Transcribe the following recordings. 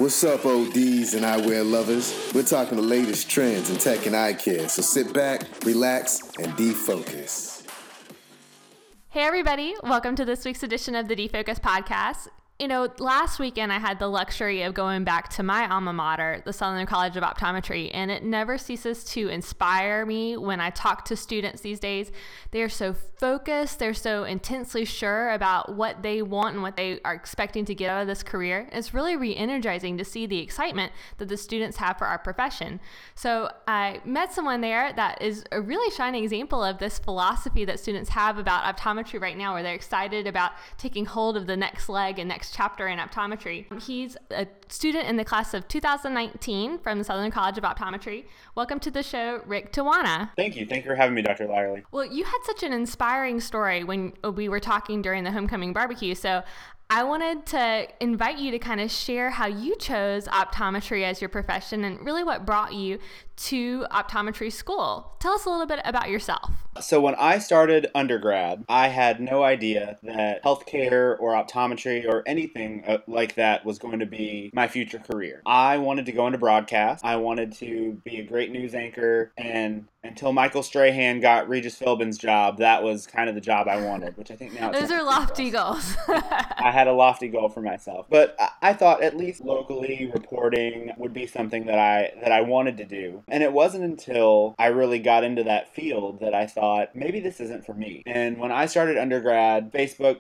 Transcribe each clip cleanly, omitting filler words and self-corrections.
What's up, ODs and eyewear lovers? We're talking the latest trends in tech and eye care, so sit back, relax, and defocus. Hey everybody, welcome to this week's edition of the Defocus Podcast. Last weekend I had the luxury of going back to my alma mater, the Southern College of Optometry, and it never ceases to inspire me when I talk to students these days. They are so focused, they're so intensely sure about what they want and what they are expecting to get out of this career. It's really re-energizing to see the excitement that the students have for our profession. So I met someone there that is a really shining example of this philosophy that students have about optometry right now, where they're excited about taking hold of the next leg and next chapter in optometry. He's a student in the class of 2019 from the Southern College of Optometry. Welcome to the show, Rick Tawana. Thank you. Thank you for having me, Dr. Lyerly. Well, you had such an inspiring story when we were talking during the homecoming barbecue, so I wanted to invite you to kind of share how you chose optometry as your profession and really what brought you to optometry school. Tell us a little bit about yourself. So when I started undergrad, I had no idea that healthcare or optometry or anything like that was going to be my future career. I wanted to go into broadcast. I wanted to be a great news anchor, and until Michael Strahan got Regis Philbin's job, that was kind of the job I wanted, which I think now Those are lofty goals. I had a lofty goal for myself, but I thought at least locally reporting would be something that I wanted to do. And it wasn't until I really got into that field that I thought, maybe this isn't for me. And when I started undergrad, Facebook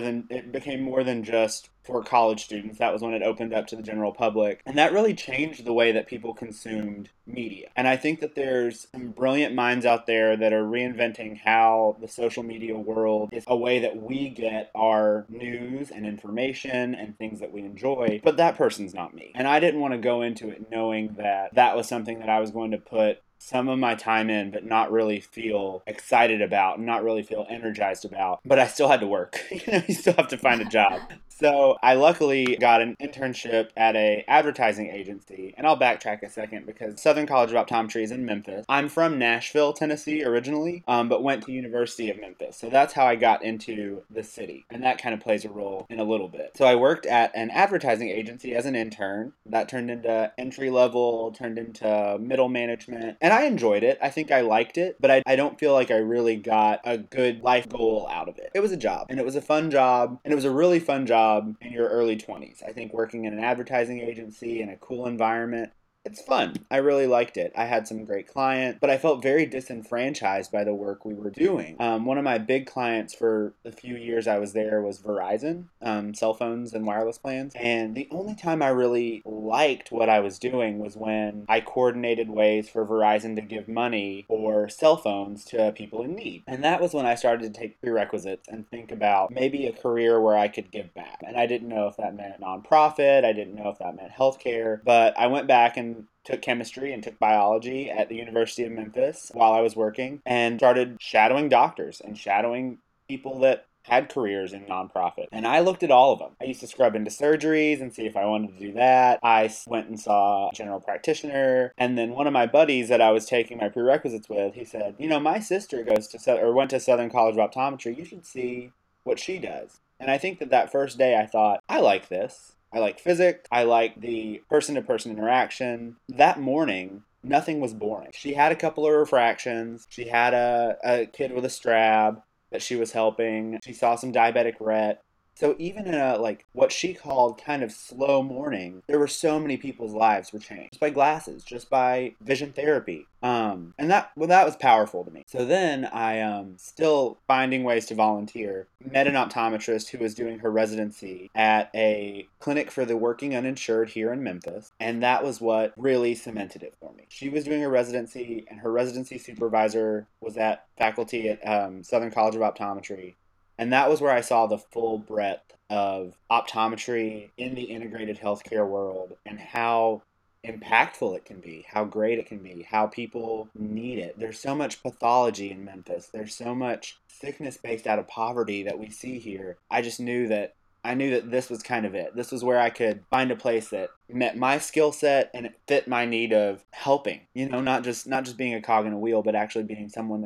became more than just for college students. That was when it opened up to the general public. And that really changed the way that people consumed media. And I think that there's some brilliant minds out there that are reinventing how the social media world is a way that we get our news and information and things that we enjoy. But that person's not me. And I didn't want to go into it knowing that that was something that I was going to put some of my time in, but not really feel excited about, not really feel energized about. But I still had to work. You still have to find a job. So I luckily got an internship at a advertising agency, and I'll backtrack a second because Southern College of Optometry is in Memphis. I'm from Nashville, Tennessee originally, but went to University of Memphis. So that's how I got into the city, and that kind of plays a role in a little bit. So I worked at an advertising agency as an intern. That turned into entry level, turned into middle management, and I enjoyed it. I think I liked it, but I don't feel like I really got a good life goal out of it. It was a job, and it was a fun job, and it was a really fun job in your early 20s. I think working in an advertising agency in a cool environment, it's fun. I really liked it. I had some great clients, but I felt very disenfranchised by the work we were doing. One of my big clients for the few years I was there was Verizon, cell phones and wireless plans. And the only time I really liked what I was doing was when I coordinated ways for Verizon to give money for cell phones to people in need. And that was when I started to take prerequisites and think about maybe a career where I could give back. And I didn't know if that meant nonprofit. I didn't know if that meant healthcare. But I went back and took chemistry and took biology at the University of Memphis while I was working and started shadowing doctors and shadowing people that had careers in nonprofit. And I looked at all of them. I used to scrub into surgeries and see if I wanted to do that. I went and saw a general practitioner. And then one of my buddies that I was taking my prerequisites with, he said, my sister went to Southern College of Optometry. You should see what she does. And I think that first day I thought, I like this. I like physics. I like the person-to-person interaction. That morning, nothing was boring. She had a couple of refractions. She had a kid with a strab that she was helping. She saw some diabetic ret. So even in what she called kind of slow morning, there were so many people's lives were changed just by glasses, just by vision therapy. And that was powerful to me. So then I, still finding ways to volunteer, met an optometrist who was doing her residency at a clinic for the working uninsured here in Memphis. And that was what really cemented it for me. She was doing her residency, and her residency supervisor was at faculty at Southern College of Optometry. And that was where I saw the full breadth of optometry in the integrated healthcare world and how impactful it can be, how great it can be, how people need it. There's so much pathology in Memphis. There's so much sickness based out of poverty that we see here. I knew that this was kind of it. This was where I could find a place that met my skill set and it fit my need of helping, not just being a cog in a wheel, but actually being someone that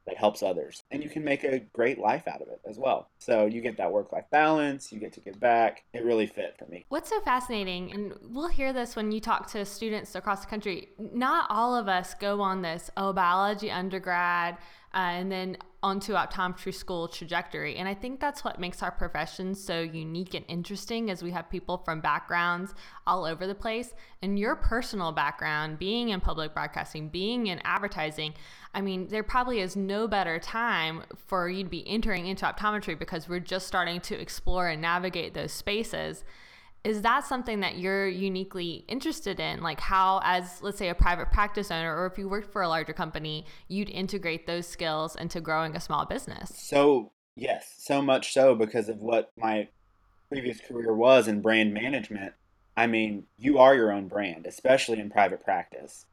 that helps others. And you can make a great life out of it as well. So you get that work-life balance, you get to give back. It really fit for me. What's so fascinating, and we'll hear this when you talk to students across the country, not all of us go on this, biology undergrad, and then onto optometry school trajectory. And I think that's what makes our profession so unique and interesting, as we have people from backgrounds all over the place. And your personal background, being in public broadcasting, being in advertising, I mean, there probably is no better time for you to be entering into optometry, because we're just starting to explore and navigate those spaces. Is that something that you're uniquely interested in? Like how, as let's say a private practice owner, or if you worked for a larger company, you'd integrate those skills into growing a small business? So, yes, so much so because of what my previous career was in brand management. I mean, you are your own brand, especially in private practice.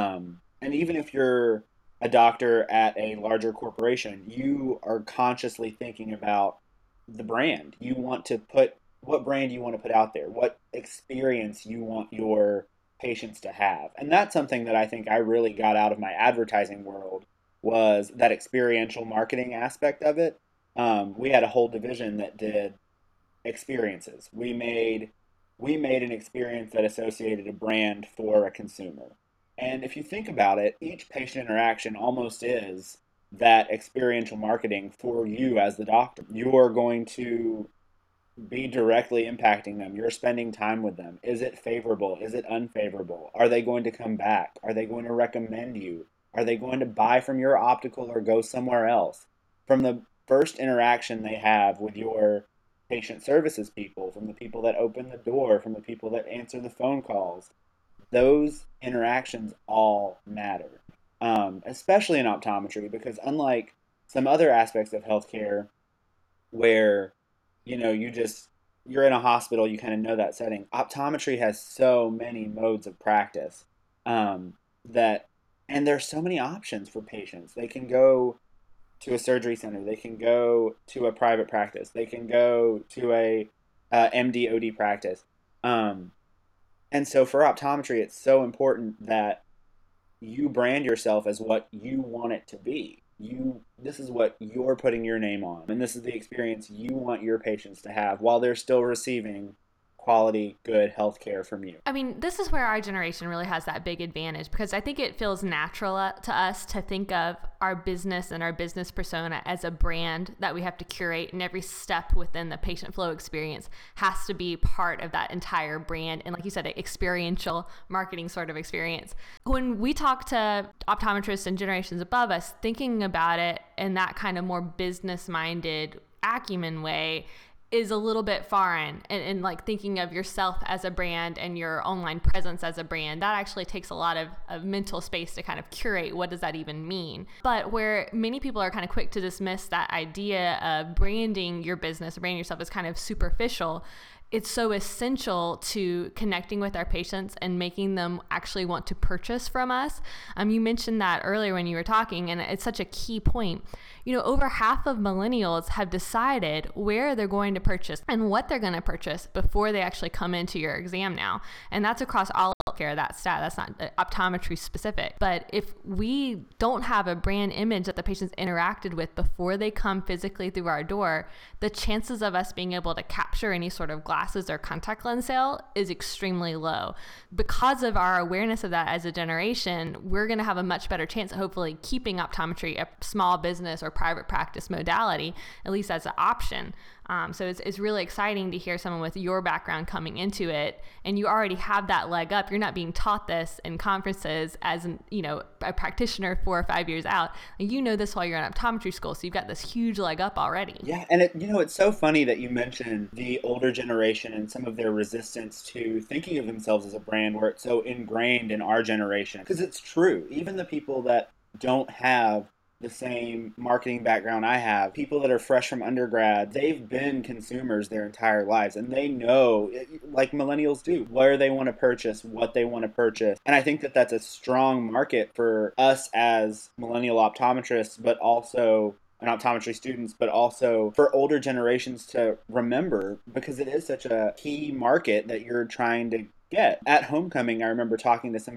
And even if you're a doctor at a larger corporation, you are consciously thinking about the brand. You want to put what brand you want to put out there, what experience you want your patients to have. And that's something that I think I really got out of my advertising world, was that experiential marketing aspect of it. We had a whole division that did experiences. We made an experience that associated a brand for a consumer. And if you think about it, each patient interaction almost is that experiential marketing for you as the doctor. You're going to be directly impacting them. You're spending time with them. Is it favorable? Is it unfavorable? Are they going to come back? Are they going to recommend you? Are they going to buy from your optical or go somewhere else? From the first interaction they have with your patient services people, from the people that open the door, from the people that answer the phone calls, those interactions all matter, especially in optometry, because unlike some other aspects of healthcare where you're in a hospital, you kind of know that setting. Optometry has so many modes of practice, that and there's so many options for patients. They can go to a surgery center, they can go to a private practice, they can go to a MD/OD practice. And so for optometry, it's so important that you brand yourself as what you want it to be. This is what you're putting your name on, and this is the experience you want your patients to have while they're still receiving quality, good health care from you. I mean, this is where our generation really has that big advantage, because I think it feels natural to us to think of our business and our business persona as a brand that we have to curate, and every step within the patient flow experience has to be part of that entire brand. And like you said, an experiential marketing sort of experience. When we talk to optometrists and generations above us, thinking about it in that kind of more business-minded acumen way is a little bit foreign, and like thinking of yourself as a brand and your online presence as a brand, that actually takes a lot of mental space to kind of curate what does that even mean. But where many people are kind of quick to dismiss that idea of branding your business, branding yourself as kind of superficial, it's so essential to connecting with our patients and making them actually want to purchase from us. You mentioned that earlier when you were talking, and it's such a key point. Over half of millennials have decided where they're going to purchase and what they're going to purchase before they actually come into your exam now. And that's across all healthcare, that stat. That's not optometry specific. But if we don't have a brand image that the patient's interacted with before they come physically through our door, the chances of us being able to capture any sort of glasses or contact lens sale is extremely low. Because of our awareness of that as a generation, we're going to have a much better chance of hopefully keeping optometry a small business or private practice modality, at least as an option. So it's really exciting to hear someone with your background coming into it, and you already have that leg up. You're not being taught this in conferences as a practitioner 4 or 5 years out. This while you're in optometry school, so you've got this huge leg up already. Yeah, and it's so funny that you mentioned the older generation and some of their resistance to thinking of themselves as a brand, where it's so ingrained in our generation. Because it's true, even the people that don't have the same marketing background I have, people that are fresh from undergrad, they've been consumers their entire lives, and they know, like millennials do, where they want to purchase, what they want to purchase. And I think that that's a strong market for us as millennial optometrists, but also and optometry students, but also for older generations to remember, because it is such a key market that you're trying to get. At homecoming, I remember talking to some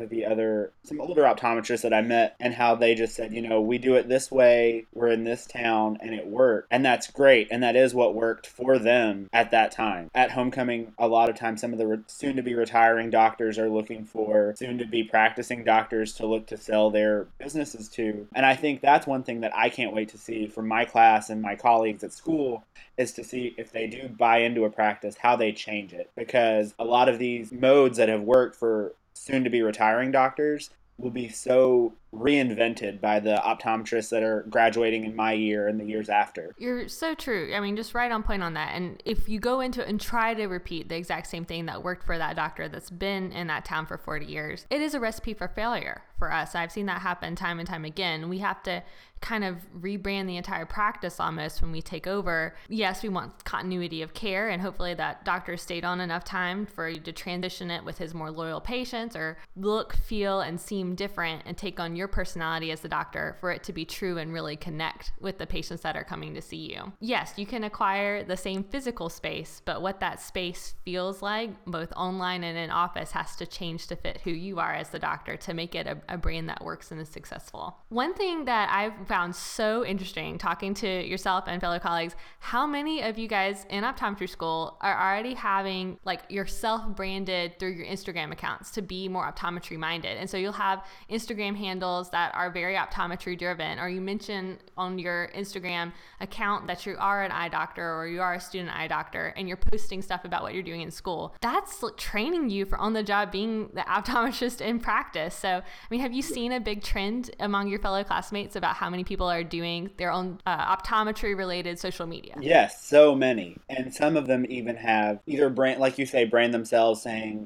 older optometrists that I met, and how they just said, we do it this way, we're in this town, and it worked. And that's great. And that is what worked for them at that time. At homecoming, a lot of times, some of the soon-to-be retiring doctors are looking for soon-to-be practicing doctors to look to sell their businesses to. And I think that's one thing that I can't wait to see from my class and my colleagues at school, is to see if they do buy into a practice, how they change it. Because a lot of these modes that have worked for soon-to-be retiring doctors will be so reinvented by the optometrists that are graduating in my year and the years after. You're so true. I mean, just right on point on that. And if you go into it and try to repeat the exact same thing that worked for that doctor that's been in that town for 40 years, it is a recipe for failure for us. I've seen that happen time and time again. We have to kind of rebrand the entire practice almost when we take over. Yes, we want continuity of care, and hopefully that doctor stayed on enough time for you to transition it with his more loyal patients, or look, feel, and seem different and take on your personality as the doctor for it to be true and really connect with the patients that are coming to see you. Yes, you can acquire the same physical space, but what that space feels like, both online and in office, has to change to fit who you are as the doctor to make it a brand that works and is successful. One thing that I've found so interesting talking to yourself and fellow colleagues, how many of you guys in optometry school are already having like yourself branded through your Instagram accounts to be more optometry minded. And so you'll have Instagram handles that are very optometry driven, or you mention on your Instagram account that you are an eye doctor or you are a student eye doctor, and you're posting stuff about what you're doing in school. That's training you for on the job being the optometrist in practice. So, I mean, have you seen a big trend among your fellow classmates about how many people are doing their own optometry related social media? Yes, so many. And some of them even have either brand, like you say, brand themselves saying,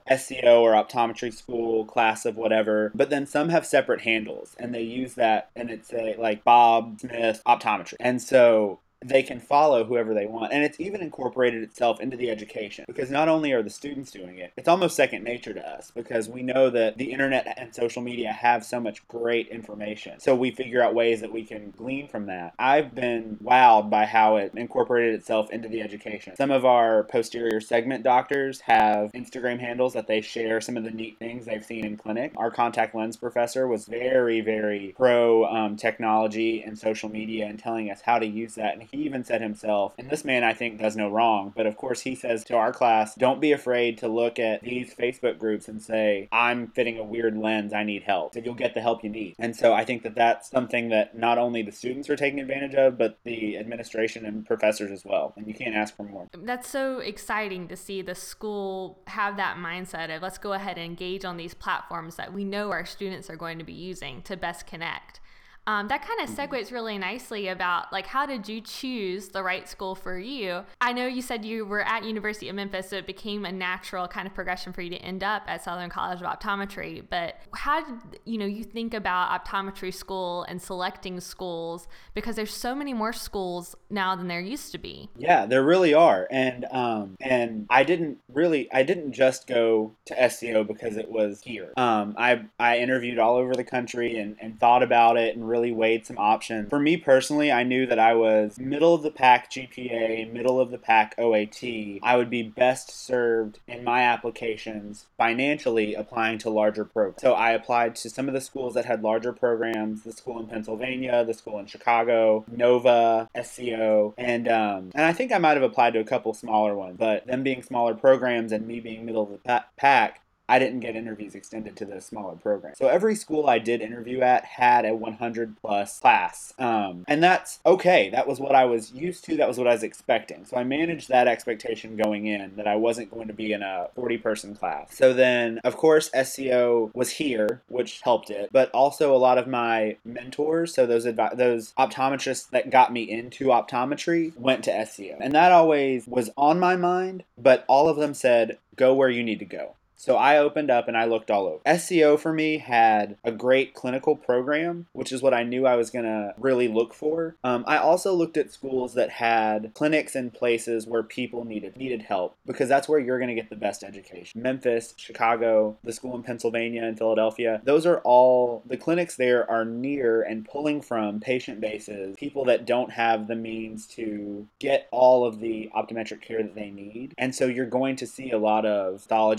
SCO or optometry school, class of whatever. But then some have separate handles, and they use that, and it's like Bob Smith Optometry. And so they can follow whoever they want. And it's even incorporated itself into the education, because not only are the students doing it, it's almost second nature to us, because we know that the internet and social media have so much great information. So we figure out ways that we can glean from that. I've been wowed by how it incorporated itself into the education. Some of our posterior segment doctors have Instagram handles that they share some of the neat things they've seen in clinic. Our contact lens professor was very, very pro technology and social media and telling us how to use that. And he even said himself, and this man I think does no wrong, but of course he says to our class, don't be afraid to look at these Facebook groups and say, I'm fitting a weird lens, I need help. So you'll get the help you need. And so I think that that's something that not only the students are taking advantage of, but the administration and professors as well. And you can't ask for more. That's so exciting to see the school have that mindset of let's go ahead and engage on these platforms that we know our students are going to be using to best connect. That kind of segues really nicely about like, how did you choose the right school for you? I know you said you were at University of Memphis, so it became a natural kind of progression for you to end up at Southern College of Optometry. But how did you think about optometry school and selecting schools? Because there's so many more schools now than there used to be. Yeah, there really are. And I didn't just go to SCO because it was here. I interviewed all over the country and thought about it and really weighed some options. For me personally, I knew that I was middle of the pack GPA, middle of the pack OAT. I would be best served in my applications financially applying to larger programs. So I applied to some of the schools that had larger programs, the school in Pennsylvania, the school in Chicago, Nova, SCO, and I think I might have applied to a couple smaller ones, but them being smaller programs and me being middle of the pack, I didn't get interviews extended to the smaller program. So every school I did interview at had a 100 plus class. And that's okay. That was what I was used to. That was what I was expecting. So I managed that expectation going in, that I wasn't going to be in a 40-person class. So then, of course, SCO was here, which helped it. But also a lot of my mentors, so those optometrists that got me into optometry, went to SCO. And that always was on my mind, but all of them said, go where you need to go. So I opened up and I looked all over. SCO for me had a great clinical program, which is what I knew I was going to really look for. I also looked at schools that had clinics in places where people needed help, because that's where you're going to get the best education. Memphis, Chicago, the school in Pennsylvania and Philadelphia, those are all, the clinics there are near and pulling from patient bases, people that don't have the means to get all of the optometric care that they need. And so you're going to see a lot of pathology, you're going to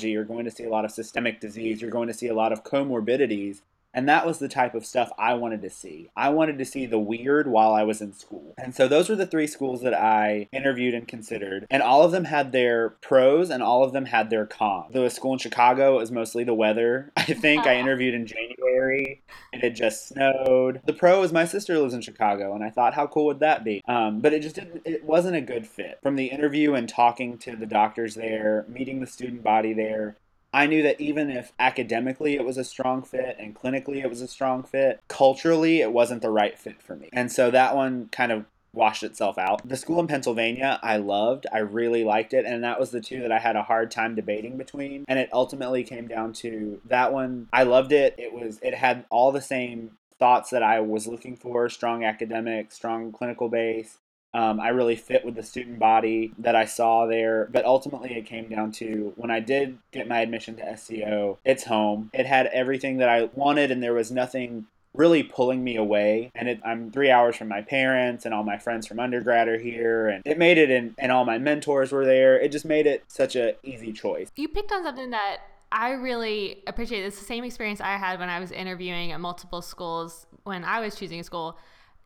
to see a lot of systemic disease. You're going to see a lot of comorbidities. And that was the type of stuff I wanted to see. I wanted to see the weird while I was in school. And so those were the 3 schools that I interviewed and considered. And all of them had their pros and all of them had their cons. The school in Chicago was mostly the weather. I think I interviewed in January. It had just snowed. The pro is my sister lives in Chicago, and I thought, how cool would that be? But it just didn't, it wasn't a good fit. From the interview and talking to the doctors there, meeting the student body there, I knew that even if academically it was a strong fit and clinically it was a strong fit, culturally it wasn't the right fit for me. And so that one kind of washed itself out. The school in Pennsylvania I loved. I really liked it. And that was the 2 that I had a hard time debating between. And it ultimately came down to that one. I loved it. It had all the same thoughts that I was looking for: strong academic, strong clinical base. I really fit with the student body that I saw there. But ultimately, it came down to when I did get my admission to SCO, it's home. It had everything that I wanted, and there was nothing really pulling me away. And I'm 3 hours from my parents, and all my friends from undergrad are here. And it made it, and all my mentors were there. It just made it such an easy choice. You picked on something that I really appreciate. It's the same experience I had when I was interviewing at multiple schools when I was choosing a school.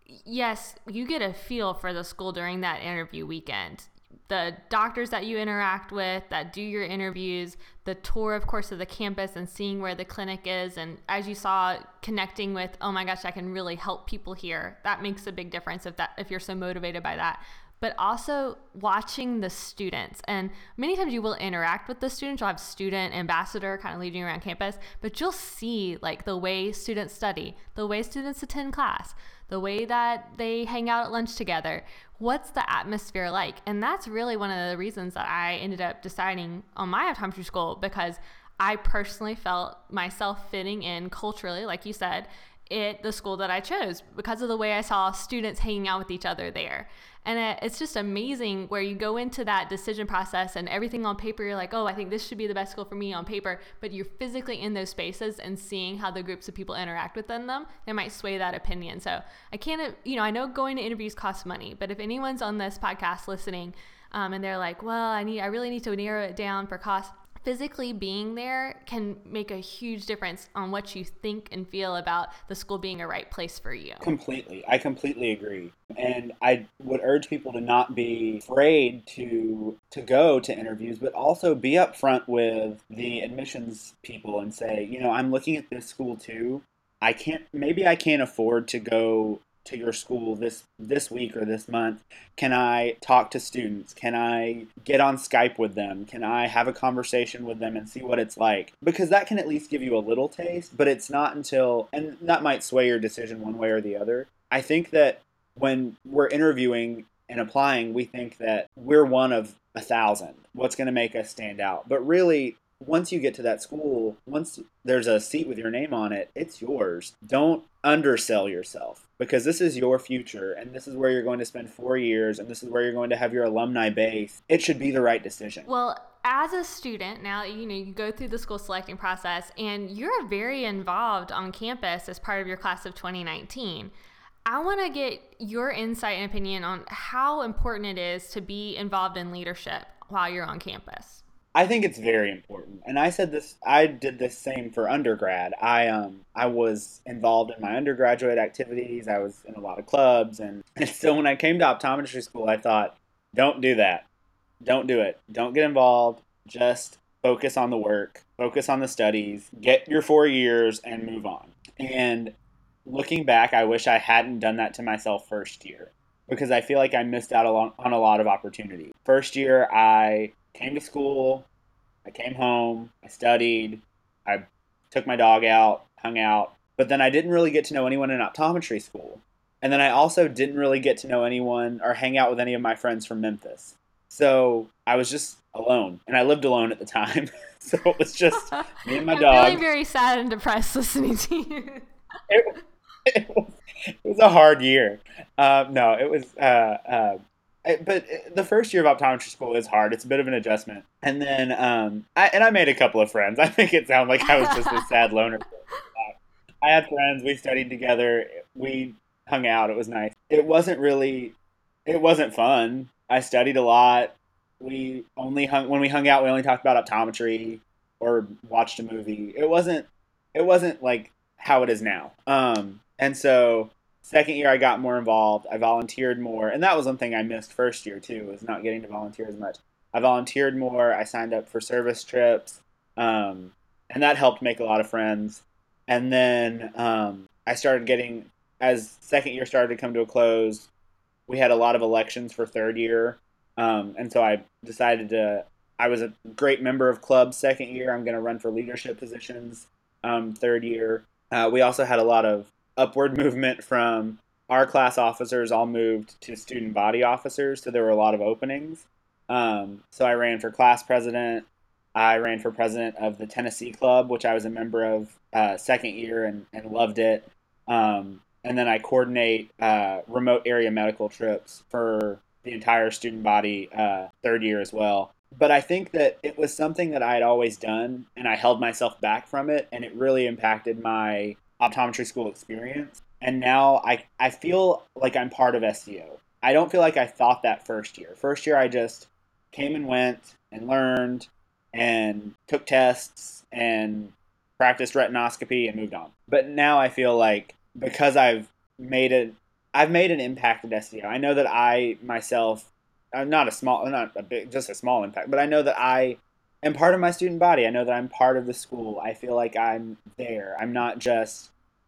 Yes, you get a feel for the school during that interview weekend. The doctors that you interact with, that do your interviews, the tour, of course, of the campus and seeing where the clinic is. And as you saw, connecting with, oh my gosh, I can really help people here. That makes a big difference if you're so motivated by that. But also watching the students. And many times you will interact with the students. You'll have student ambassador kind of leading you around campus, but you'll see like the way students study, the way students attend class, the way that they hang out at lunch together. What's the atmosphere like? And that's really one of the reasons that I ended up deciding on my optometry school, because I personally felt myself fitting in culturally, like you said, at the school that I chose because of the way I saw students hanging out with each other there. And it's just amazing where you go into that decision process and everything on paper, you're like, oh, I think this should be the best school for me on paper, but you're physically in those spaces and seeing how the groups of people interact within them, they might sway that opinion. So I know going to interviews costs money, but if anyone's on this podcast listening and they're like, well, I really need to narrow it down for cost, physically being there can make a huge difference on what you think and feel about the school being a right place for you. Completely. I completely agree. And I would urge people to not be afraid to go to interviews, but also be upfront with the admissions people and say, I'm looking at this school too. I can't afford to go to your school this week or this month. Can I talk to students? Can I get on Skype with them? Can I have a conversation with them and see what it's like? Because that can at least give you a little taste, but it's not until, and that might sway your decision one way or the other. I think that when we're interviewing and applying, we think that we're one of 1,000. What's going to make us stand out? But really, once you get to that school, once there's a seat with your name on it, it's yours. Don't undersell yourself, because this is your future and this is where you're going to spend 4 years and this is where you're going to have your alumni base. It should be the right decision. Well, as a student, now you go through the school selecting process and you're very involved on campus as part of your class of 2019. I want to get your insight and opinion on how important it is to be involved in leadership while you're on campus. I think it's very important. And I did this same for undergrad. I was involved in my undergraduate activities. I was in a lot of clubs. And so when I came to optometry school, I thought, don't do that. Don't do it. Don't get involved. Just focus on the work, focus on the studies, get your 4 years and move on. And looking back, I wish I hadn't done that to myself first year, because I feel like I missed out on a lot of opportunity. First year, I came to school, I came home, I studied, I took my dog out, hung out, but then I didn't really get to know anyone in optometry school. And then I also didn't really get to know anyone or hang out with any of my friends from Memphis. So I was just alone, and I lived alone at the time. So it was just me and my dog. I'm feeling very sad and depressed listening to you. It was a hard year. No, it was... But the first year of optometry school is hard. It's a bit of an adjustment. And then I made a couple of friends. I make it sound like I was just a sad loner. I had friends. We studied together. We hung out. It was nice. It wasn't fun. I studied a lot. When we hung out, we only talked about optometry. or watched a movie. It wasn't like how it is now. And so second year I got more involved. I volunteered more, and that was one thing I missed first year too, was not getting to volunteer as much. I volunteered more. I signed up for service trips, and that helped make a lot of friends. And then I started getting, as second year started to come to a close, we had a lot of elections for third year, and so I decided to. I was a great member of clubs second year. I'm going to run for leadership positions third year. We also had a lot of upward movement from our class officers all moved to student body officers, so there were a lot of openings. So I ran for class president. I ran for president of the Tennessee Club, which I was a member of second year and loved it. And then I coordinate remote area medical trips for the entire student body third year as well. But I think that it was something that I had always done, and I held myself back from it, and it really impacted my optometry school experience. And now I feel like I'm part of SCO. I don't feel like I thought that first year. First year, I just came and went and learned and took tests and practiced retinoscopy and moved on. But now I feel like because I've made an impact at SCO. I know that I myself, I'm not a big, just a small impact, but I know that I am part of my student body. I know that I'm part of the school. I feel like I'm there. I'm not just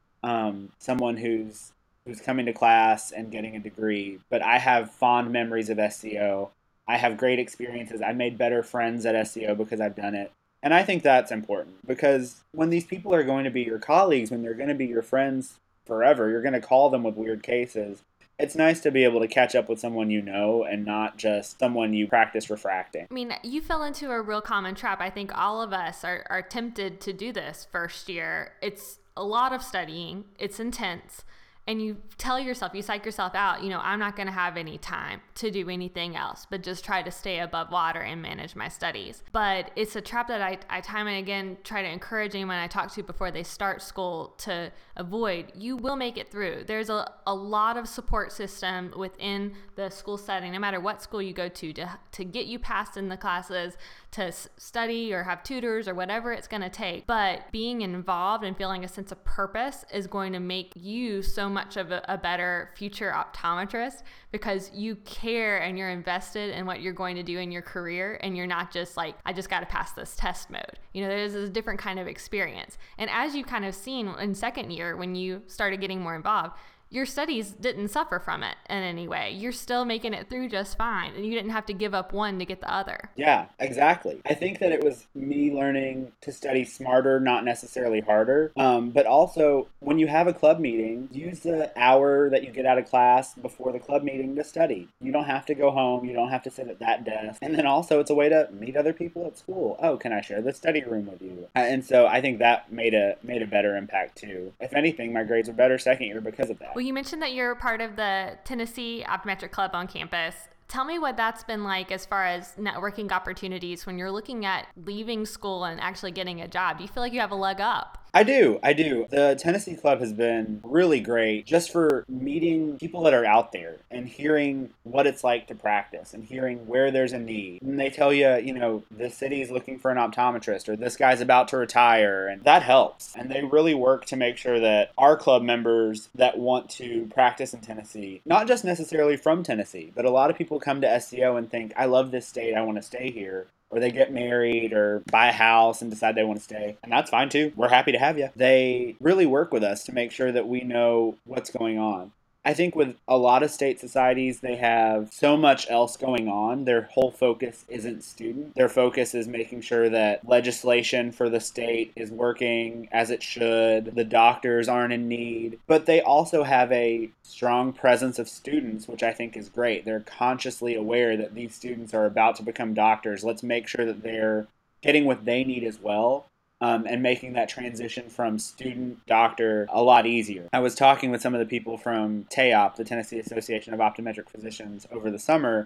someone who's coming to class and getting a degree, but I have fond memories of SCO. I have great experiences. I made better friends at SCO because I've done it. And I think that's important because when these people are going to be your colleagues, when they're going to be your friends forever, you're going to call them with weird cases. It's nice to be able to catch up with someone you know and not just someone you practice refracting. I mean, you fell into a real common trap. I think all of us are tempted to do this first year. It's a lot of studying. It's intense. And you tell yourself, you psych yourself out, I'm not going to have any time to do anything else, but just try to stay above water and manage my studies. But it's a trap that I time and again try to encourage anyone I talk to before they start school to avoid. You will make it through. There's a lot of support system within the school setting, no matter what school you go to get you passed in the classes, to study or have tutors or whatever it's going to take. But being involved and feeling a sense of purpose is going to make you so much of a better future optometrist because you care and you're invested in what you're going to do in your career, and you're not just like, I just got to pass this test mode. There's a different kind of experience. And as you kind of seen in second year, when you started getting more involved, your studies didn't suffer from it in any way. You're still making it through just fine, and you didn't have to give up one to get the other. Yeah, exactly. I think that it was me learning to study smarter, not necessarily harder. But also, when you have a club meeting, use the hour that you get out of class before the club meeting to study. You don't have to go home. You don't have to sit at that desk. And then also, it's a way to meet other people at school. Oh, can I share the study room with you? And so I think that made a better impact too. If anything, my grades were better second year because of that. Well, you mentioned that you're part of the Tennessee Optometric Club on campus. Tell me what that's been like as far as networking opportunities when you're looking at leaving school and actually getting a job. Do you feel like you have a leg up? I do. The Tennessee Club has been really great just for meeting people that are out there and hearing what it's like to practice and hearing where there's a need. And they tell you, the city's looking for an optometrist or this guy's about to retire, and that helps. And they really work to make sure that our club members that want to practice in Tennessee, not just necessarily from Tennessee, but a lot of people come to SCO and think, I love this state, I want to stay here. Or they get married or buy a house and decide they want to stay. And that's fine too. We're happy to have you. They really work with us to make sure that we know what's going on. I think with a lot of state societies, they have so much else going on. Their whole focus isn't student. Their focus is making sure that legislation for the state is working as it should. The doctors aren't in need. But they also have a strong presence of students, which I think is great. They're consciously aware that these students are about to become doctors. Let's make sure that they're getting what they need as well. And making that transition from student doctor a lot easier. I was talking with some of the people from TAOP, the Tennessee Association of Optometric Physicians, over the summer,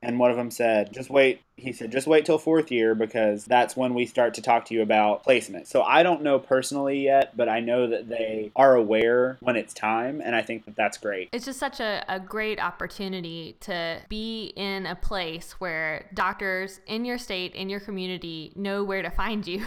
And one of them said, just wait. He said, just wait till fourth year because that's when we start to talk to you about placement. So I don't know personally yet, but I know that they are aware when it's time. And I think that that's great. It's just such a great opportunity to be in a place where doctors in your state, in your community, know where to find you.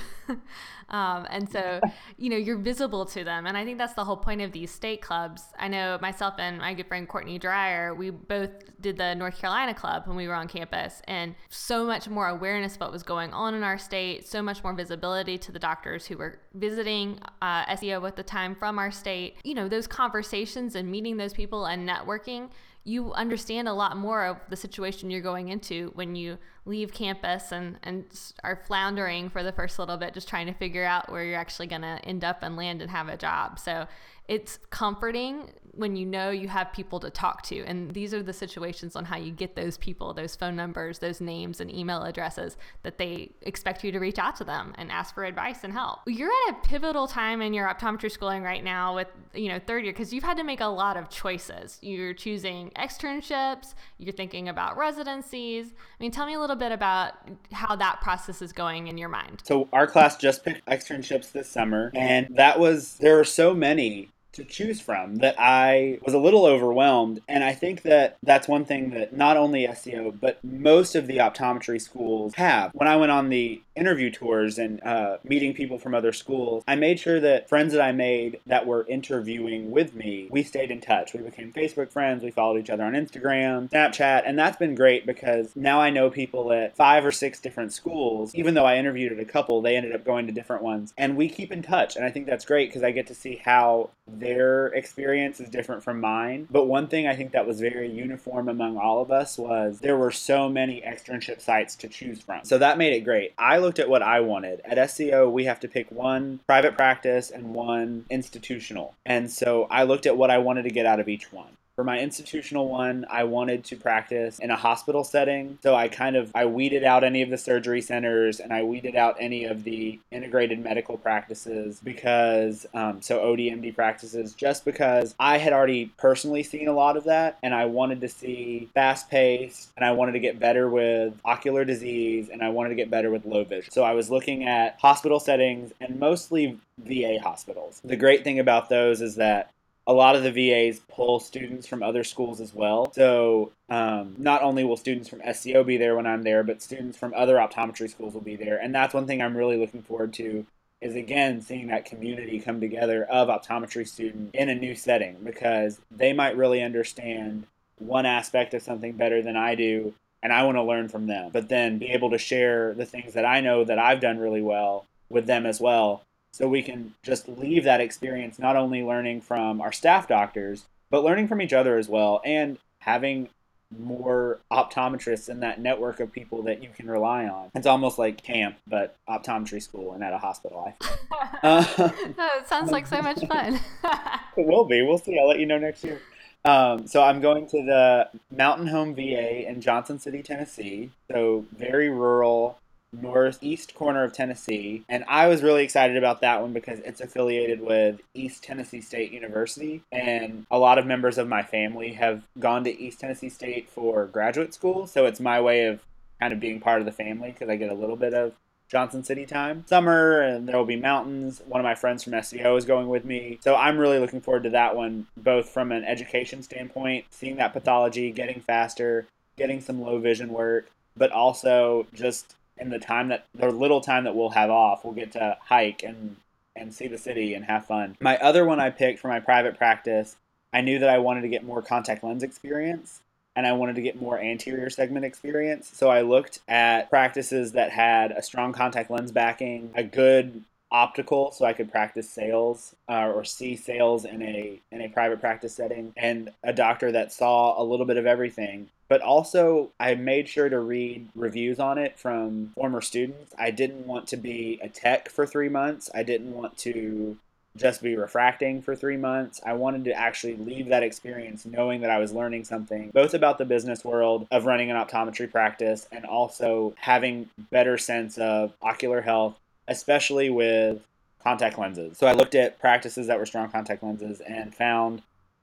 And so, you're visible to them. And I think that's the whole point of these state clubs. I know myself and my good friend Courtney Dreyer, we both did the North Carolina club when we were on campus, and so much more awareness of what was going on in our state, so much more visibility to the doctors who were visiting SEO at the time from our state. Those conversations and meeting those people and networking, you understand a lot more of the situation you're going into when you leave campus and are floundering for the first little bit, just trying to figure out where you're actually going to end up and land and have a job. So it's comforting when you know you have people to talk to. And these are the situations on how you get those people, those phone numbers, those names and email addresses that they expect you to reach out to them and ask for advice and help. You're at a pivotal time in your optometry schooling right now with, third year, because you've had to make a lot of choices. You're choosing externships, you're thinking about residencies. Tell me a little bit about how that process is going in your mind. So our class just picked externships this summer, and there are so many to choose from that I was a little overwhelmed. And I think that that's one thing that not only SEO, but most of the optometry schools have. When I went on the interview tours and meeting people from other schools, I made sure that friends that I made that were interviewing with me, we stayed in touch. We became Facebook friends. We followed each other on Instagram, Snapchat, and that's been great because now I know people at 5 or 6 different schools. Even though I interviewed at a couple, they ended up going to different ones. And we keep in touch. And I think that's great because I get to see how their experience is different from mine. But one thing I think that was very uniform among all of us was there were so many externship sites to choose from. So that made it great. I looked at what I wanted. At SEO, we have to pick one private practice and one institutional. And so I looked at what I wanted to get out of each one. For my institutional one, I wanted to practice in a hospital setting. So I weeded out any of the surgery centers and I weeded out any of the integrated medical practices because, so ODMD practices, just because I had already personally seen a lot of that and I wanted to see fast paced and I wanted to get better with ocular disease and I wanted to get better with low vision. So I was looking at hospital settings and mostly VA hospitals. The great thing about those is that a lot of the VAs pull students from other schools as well. So not only will students from SCO be there when I'm there, but students from other optometry schools will be there. And that's one thing I'm really looking forward to is, again, seeing that community come together of optometry students in a new setting because they might really understand one aspect of something better than I do, and I want to learn from them. But then be able to share the things that I know that I've done really well with them as well. So we can just leave that experience not only learning from our staff doctors, but learning from each other as well and having more optometrists in that network of people that you can rely on. It's almost like camp, but optometry school and at a hospital, I think. It sounds like so much fun. It will be. We'll see. I'll let you know next year. So I'm going to the Mountain Home VA in Johnson City, Tennessee. So very rural, northeast corner of Tennessee. And I was really excited about that one because it's affiliated with East Tennessee State University. And a lot of members of my family have gone to East Tennessee State for graduate school. So it's my way of kind of being part of the family because I get a little bit of Johnson City time. Summer, and there will be mountains. One of my friends from SEO is going with me. So I'm really looking forward to that one, both from an education standpoint, seeing that pathology, getting faster, getting some low vision work, but also just in the little time that we'll have off, we'll get to hike and see the city and have fun. My other one I picked for my private practice, I knew that I wanted to get more contact lens experience and I wanted to get more anterior segment experience. So I looked at practices that had a strong contact lens backing, a good optical, so I could practice sales or see sales in a private practice setting, and a doctor that saw a little bit of everything. But also, I made sure to read reviews on it from former students. I didn't want to be a tech for 3 months. I didn't want to just be refracting for 3 months. I wanted to actually leave that experience knowing that I was learning something, both about the business world of running an optometry practice and also having better sense of ocular health, especially with contact lenses. So I looked at practices that were strong contact lenses and found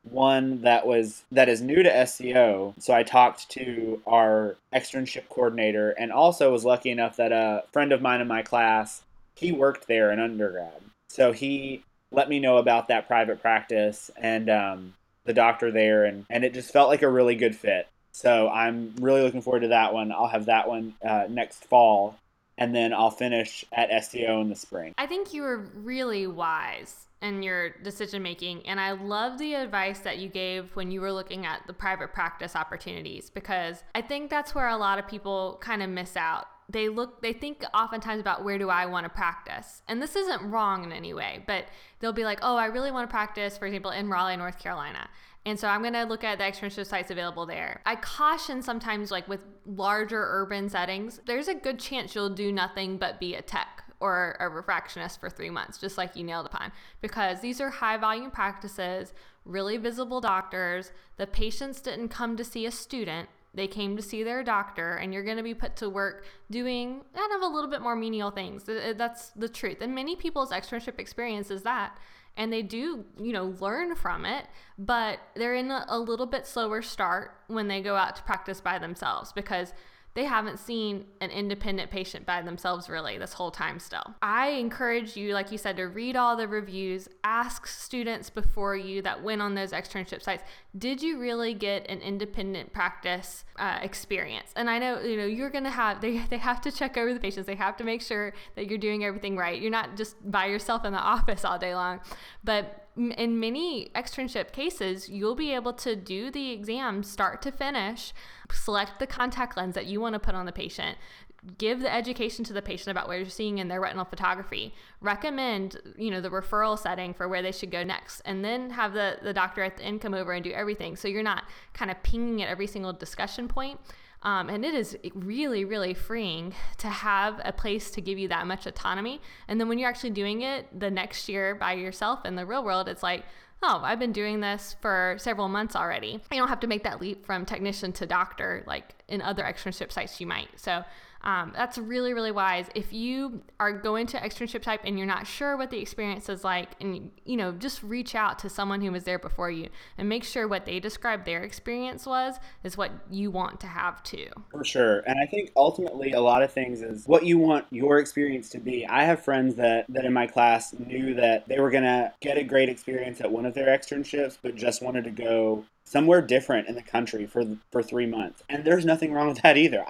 one that is new to SCO. So I talked to our externship coordinator, and also was lucky enough that a friend of mine in my class, he worked there in undergrad. So he let me know about that private practice and the doctor there, and it just felt like a really good fit. So I'm really looking forward to that one. I'll have that one next fall, and then I'll finish at SCO in the spring. I think you were really wise in your decision making, and I love the advice that you gave when you were looking at the private practice opportunities, because I think that's where a lot of people kind of miss out. They think oftentimes about, where do I want to practice? And this isn't wrong in any way, but they'll be like, oh, I really want to practice, for example, in Raleigh, North Carolina. And so I'm going to look at the externship sites available there. I caution sometimes, like with larger urban settings, there's a good chance you'll do nothing but be a tech or a refractionist for 3 months, just like you nailed upon, because these are high volume practices, really visible doctors. The patients didn't come to see a student. They came to see their doctor, and you're going to be put to work doing kind of a little bit more menial things. That's the truth. And many people's externship experience is that. And they do, learn from it, but they're in a little bit slower start when they go out to practice by themselves, because they haven't seen an independent patient by themselves really this whole time still. I encourage you, like you said, to read all the reviews, ask students before you that went on those externship sites, did you really get an independent practice experience? And I know, you're going to have, they have to check over the patients. They have to make sure that you're doing everything right. You're not just by yourself in the office all day long. But in many externship cases, you'll be able to do the exam start to finish, select the contact lens that you want to put on the patient, give the education to the patient about what you're seeing in their retinal photography, recommend, the referral setting for where they should go next, and then have the doctor at the end come over and do everything. So you're not kind of pinging at every single discussion point. And it is really, really freeing to have a place to give you that much autonomy. And then when you're actually doing it the next year by yourself in the real world, it's like, oh, I've been doing this for several months already. You don't have to make that leap from technician to doctor like in other externship sites you might. So that's really, really wise. If you are going to externship type and you're not sure what the experience is like, and just reach out to someone who was there before you and make sure what they described their experience was is what you want to have too. For sure. And I think ultimately a lot of things is what you want your experience to be. I have friends that in my class knew that they were going to get a great experience at one of their externships, but just wanted to go somewhere different in the country for 3 months. And there's nothing wrong with that either.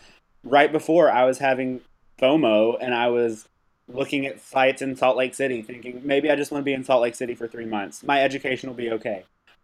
Right before, I was having FOMO, and I was looking at sites in Salt Lake City thinking, maybe I just want to be in Salt Lake City for 3 months. My education will be okay.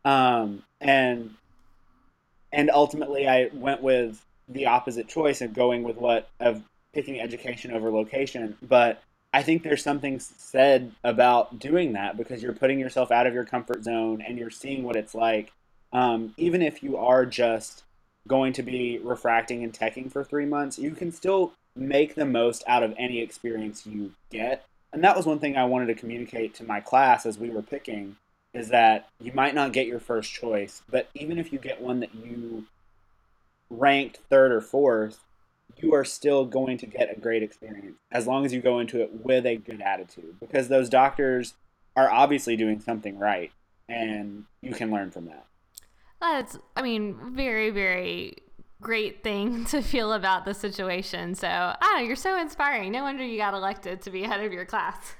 And ultimately I went with the opposite choice of picking education over location. But I think there's something said about doing that, because you're putting yourself out of your comfort zone and you're seeing what it's like. Even if you are just going to be refracting and teching for 3 months, you can still make the most out of any experience you get. And that was one thing I wanted to communicate to my class as we were picking, is that you might not get your first choice, but even if you get one that you ranked third or fourth, you are still going to get a great experience as long as you go into it with a good attitude, because those doctors are obviously doing something right, and you can learn from that. That's, very, very great thing to feel about the situation. So, you're so inspiring. No wonder you got elected to be head of your class.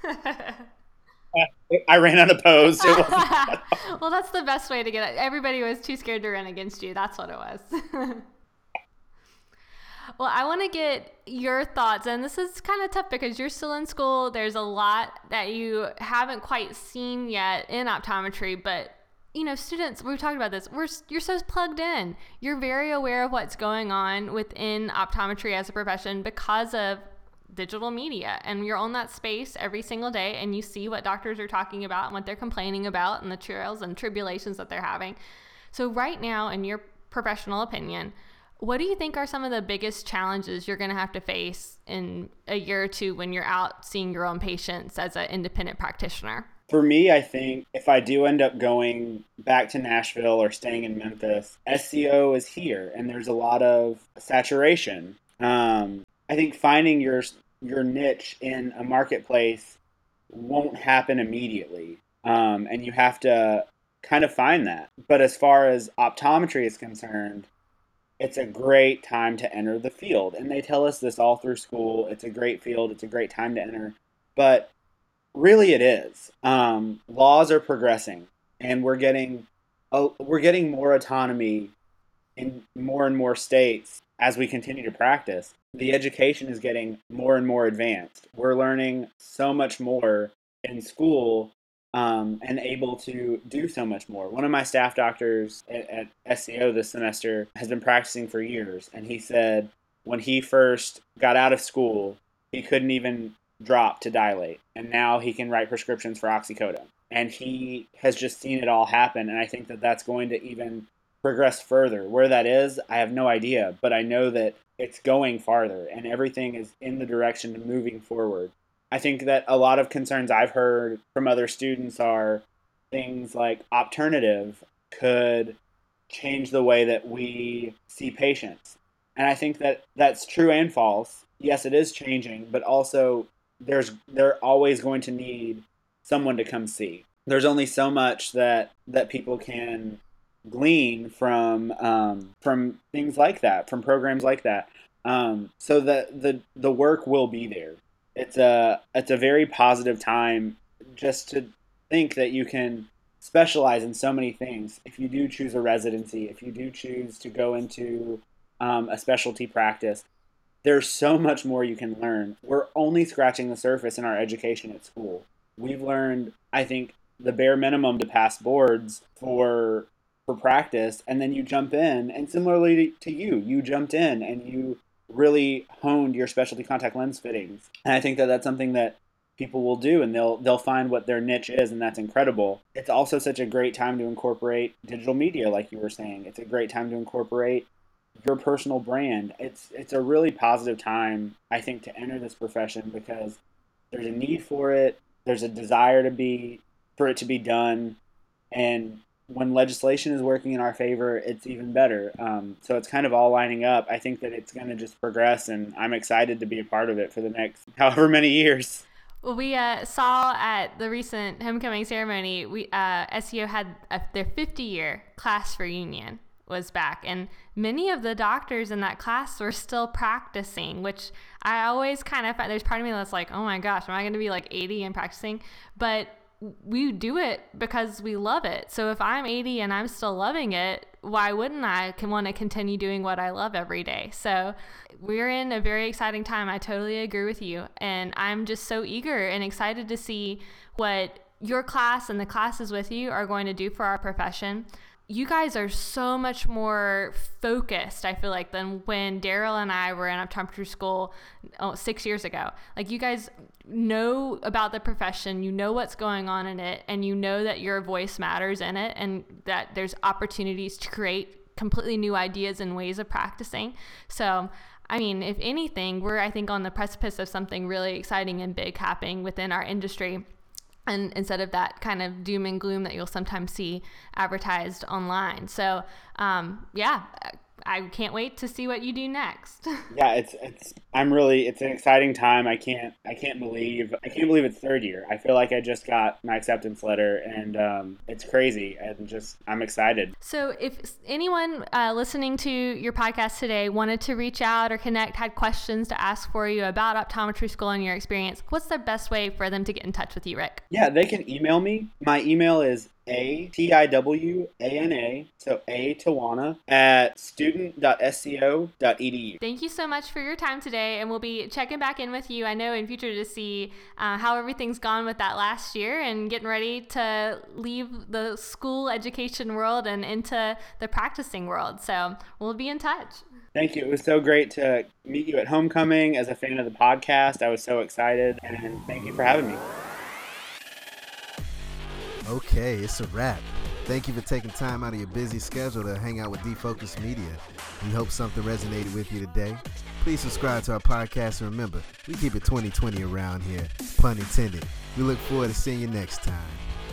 I ran unopposed. Well, that's the best way to get it. Everybody was too scared to run against you. That's what it was. Well, I want to get your thoughts, and this is kind of tough because you're still in school. There's a lot that you haven't quite seen yet in optometry, but students, we've talked about this, you're so plugged in. You're very aware of what's going on within optometry as a profession because of digital media, and you're on that space every single day, and you see what doctors are talking about and what they're complaining about and the trials and tribulations that they're having. So right now, in your professional opinion, what do you think are some of the biggest challenges you're going to have to face in a year or two when you're out seeing your own patients as an independent practitioner? For me, I think if I do end up going back to Nashville or staying in Memphis, SCO is here, and there's a lot of saturation. I think finding your niche in a marketplace won't happen immediately, and you have to kind of find that. But as far as optometry is concerned, it's a great time to enter the field. And they tell us this all through school. It's a great field. It's a great time to enter. But really it is. Laws are progressing, and we're getting more autonomy in more and more states as we continue to practice. The education is getting more and more advanced. We're learning so much more in school and able to do so much more. One of my staff doctors at SCO this semester has been practicing for years, and he said when he first got out of school, he couldn't even drop to dilate, and now he can write prescriptions for oxycodone. And he has just seen it all happen, and I think that that's going to even progress further. Where that is, I have no idea, but I know that it's going farther, and everything is in the direction of moving forward. I think that a lot of concerns I've heard from other students are things like Opternative could change the way that we see patients. And I think that that's true and false. Yes, it is changing, but also they're always going to need someone to come see. There's only so much that people can glean from things like that, from programs like that. So that the work will be there. It's a very positive time just to think that you can specialize in so many things. If you do choose a residency, if you do choose to go into a specialty practice, there's so much more you can learn. We're only scratching the surface in our education at school. We've learned, I think, the bare minimum to pass boards for practice, and then you jump in, and similarly to you jumped in and you really honed your specialty contact lens fittings. And I think that that's something that people will do, and they'll find what their niche is, and that's incredible. It's also such a great time to incorporate digital media, like you were saying. It's a great time to incorporate your personal brand. It's a really positive time, I think, to enter this profession because there's a need for it. There's a desire for it to be done, and when legislation is working in our favor, it's even better. So it's kind of all lining up. I think that it's going to just progress, and I'm excited to be a part of it for the next however many years. Well, we saw at the recent homecoming ceremony, SCO had their 50-year class reunion was back, and many of the doctors in that class were still practicing, which I always kind of, there's part of me that's like, oh my gosh, am I going to be like 80 and practicing? But we do it because we love it. So if I'm 80 and I'm still loving it, why wouldn't I want to continue doing what I love every day? So we're in a very exciting time. I totally agree with you. And I'm just so eager and excited to see what your class and the classes with you are going to do for our profession. You guys are so much more focused, I feel like, than when Daryl and I were in optometry school 6 years ago. Like, you guys know about the profession, you know what's going on in it, and you know that your voice matters in it, and that there's opportunities to create completely new ideas and ways of practicing. So, I mean, if anything, we're, I think, on the precipice of something really exciting and big happening within our industry. And instead of that kind of doom and gloom that you'll sometimes see advertised online. So, yeah, I can't wait to see what you do next. Yeah, it's an exciting time. I can't believe it's third year. I feel like I just got my acceptance letter, and it's crazy. And I'm excited. So if anyone listening to your podcast today wanted to reach out or connect, had questions to ask for you about optometry school and your experience, what's the best way for them to get in touch with you, Rick? Yeah, they can email me. My email is ATIWANA, so Tawana, at student.sco.edu. Thank you so much for your time today, and we'll be checking back in with you, I know, in future to see how everything's gone with that last year and getting ready to leave the school education world and into the practicing world. So we'll be in touch. Thank you. It was so great to meet you at homecoming. As a fan of the podcast, I was so excited, and thank you for having me. Okay, it's a wrap. Thank you for taking time out of your busy schedule to hang out with Defocus Media. We hope something resonated with you today. Please subscribe to our podcast, and remember, we keep it 2020 around here. Pun intended. We look forward to seeing you next time.